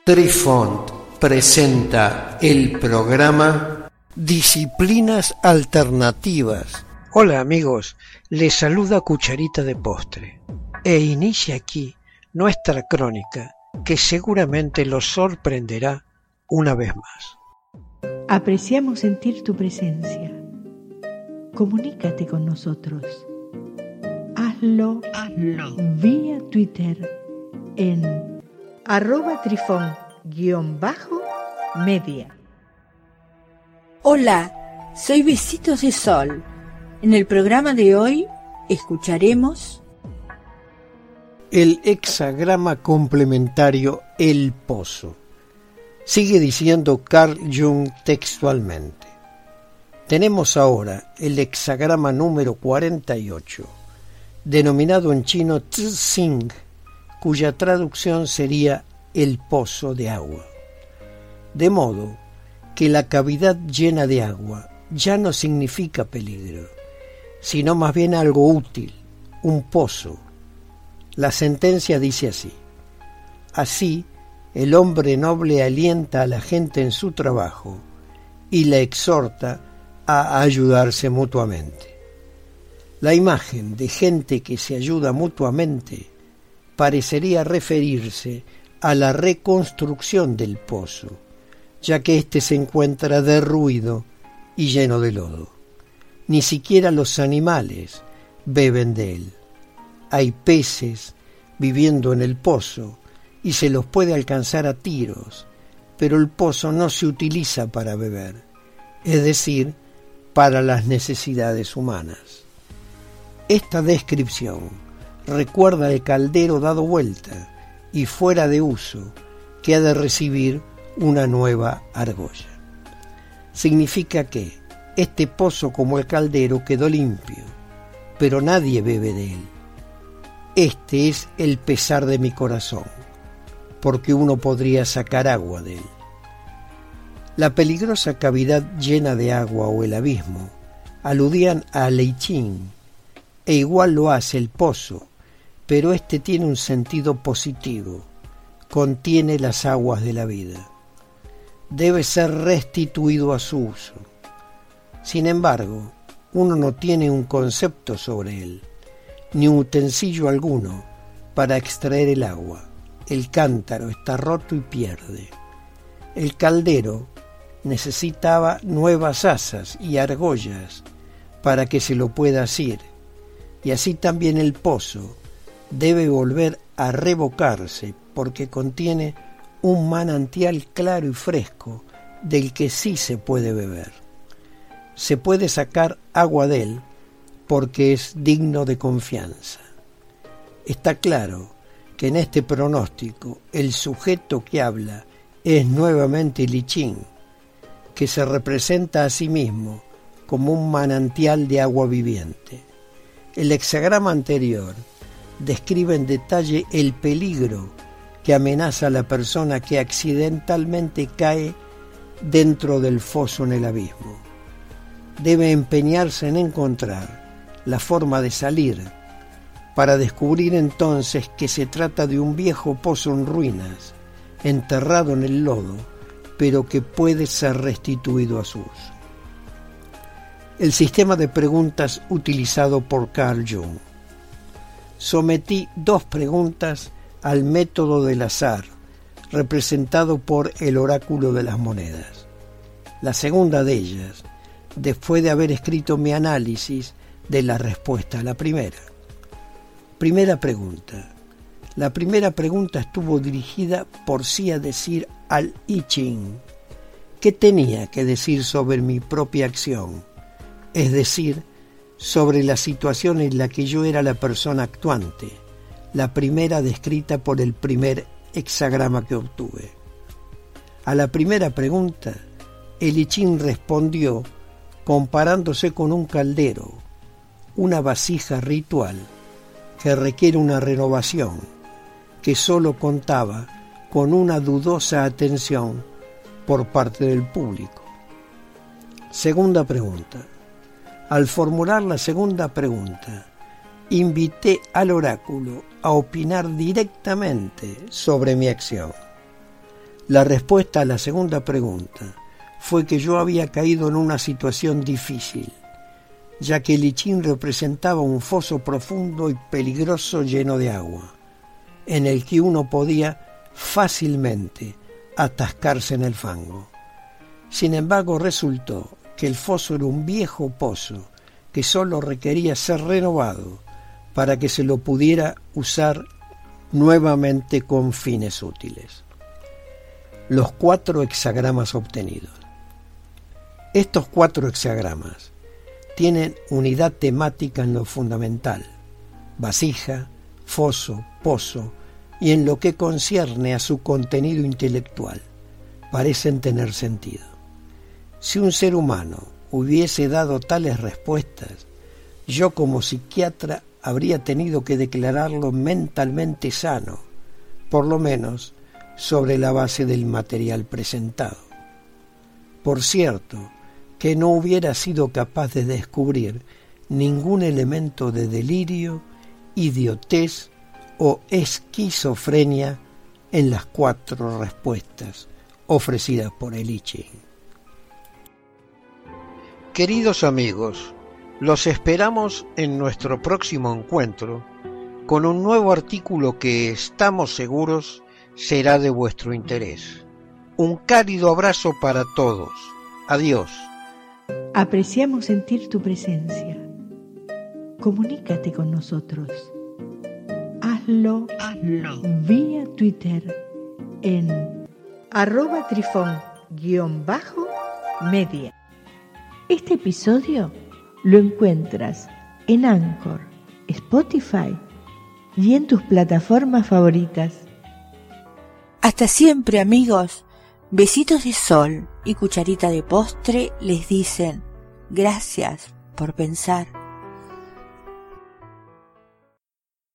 Trifont presenta el programa Disciplinas Alternativas. Hola amigos, les saluda Cucharita de Postre e inicia aquí nuestra crónica que seguramente los sorprenderá una vez más. Apreciamos sentir tu presencia. Comunícate con nosotros. Hazlo vía Twitter en @trifon_media. Hola, soy Besitos de Sol. En el programa de hoy escucharemos el hexagrama complementario El Pozo. Sigue diciendo Carl Jung textualmente. Tenemos ahora el hexagrama número 48, denominado en chino Tzu-Sing, cuya traducción sería el pozo de agua. De modo que la cavidad llena de agua ya no significa peligro, sino más bien algo útil, un pozo. La sentencia dice así: así, el hombre noble alienta a la gente en su trabajo y la exhorta a ayudarse mutuamente. La imagen de gente que se ayuda mutuamente parecería referirse a la reconstrucción del pozo, ya que éste se encuentra derruido y lleno de lodo. Ni siquiera los animales beben de él. Hay peces viviendo en el pozo y se los puede alcanzar a tiros, pero el pozo no se utiliza para beber, es decir, para las necesidades humanas. Esta descripción recuerda el caldero dado vuelta y fuera de uso que ha de recibir una nueva argolla. Significa que este pozo, como el caldero, quedó limpio, pero nadie bebe de él. Este es el pesar de mi corazón, porque uno podría sacar agua de él. La peligrosa cavidad llena de agua o el abismo aludían a Lei Ching, e igual lo hace el pozo, pero este tiene un sentido positivo, contiene las aguas de la vida. Debe ser restituido a su uso. Sin embargo, uno no tiene un concepto sobre él, ni utensilio alguno para extraer el agua. El cántaro está roto y pierde. El caldero necesitaba nuevas asas y argollas para que se lo pueda asir, y así también el pozo debe volver a revocarse porque contiene un manantial claro y fresco del que sí se puede beber. Se puede sacar agua de él porque es digno de confianza. Está claro que en este pronóstico el sujeto que habla es nuevamente Li Ching, que se representa a sí mismo como un manantial de agua viviente. El hexagrama anterior describe en detalle el peligro que amenaza a la persona que accidentalmente cae dentro del foso en el abismo. Debe empeñarse en encontrar la forma de salir, para descubrir entonces que se trata de un viejo pozo en ruinas, enterrado en el lodo, pero que puede ser restituido a su uso. El sistema de preguntas utilizado por Carl Jung. Sometí 2 preguntas al método del azar, representado por el oráculo de las monedas. La segunda de ellas, después de haber escrito mi análisis de la respuesta a la primera. Primera pregunta. La primera pregunta estuvo dirigida por sí a decir al I Ching qué tenía que decir sobre mi propia acción, es decir, sobre la situación en la que yo era la persona actuante, la primera descrita por el primer hexagrama que obtuve. A la primera pregunta, el I Ching respondió comparándose con un caldero, una vasija ritual que requiere una renovación, que solo contaba con una dudosa atención por parte del público. Segunda pregunta. Al formular la segunda pregunta, invité al oráculo a opinar directamente sobre mi acción. La respuesta a la segunda pregunta fue que yo había caído en una situación difícil, ya que el I Ching representaba un foso profundo y peligroso lleno de agua, en el que uno podía fácilmente atascarse en el fango. Sin embargo, resultó que el foso era un viejo pozo que solo requería ser renovado para que se lo pudiera usar nuevamente con fines útiles. Los 4 hexagramas obtenidos. Estos 4 hexagramas tienen unidad temática en lo fundamental, vasija, foso, pozo, y en lo que concierne a su contenido intelectual, parecen tener sentido. Si un ser humano hubiese dado tales respuestas, yo como psiquiatra habría tenido que declararlo mentalmente sano, por lo menos sobre la base del material presentado. Por cierto, que no hubiera sido capaz de descubrir ningún elemento de delirio, idiotez o esquizofrenia en las 4 respuestas ofrecidas por el I Ching. Queridos amigos, los esperamos en nuestro próximo encuentro con un nuevo artículo que estamos seguros será de vuestro interés. Un cálido abrazo para todos. Adiós. Apreciamos sentir tu presencia. Comunícate con nosotros. Hazlo vía Twitter en @trifón_media. Este episodio lo encuentras en Anchor, Spotify y en tus plataformas favoritas. Hasta siempre, amigos. Besitos de sol y cucharita de postre les dicen gracias por pensar.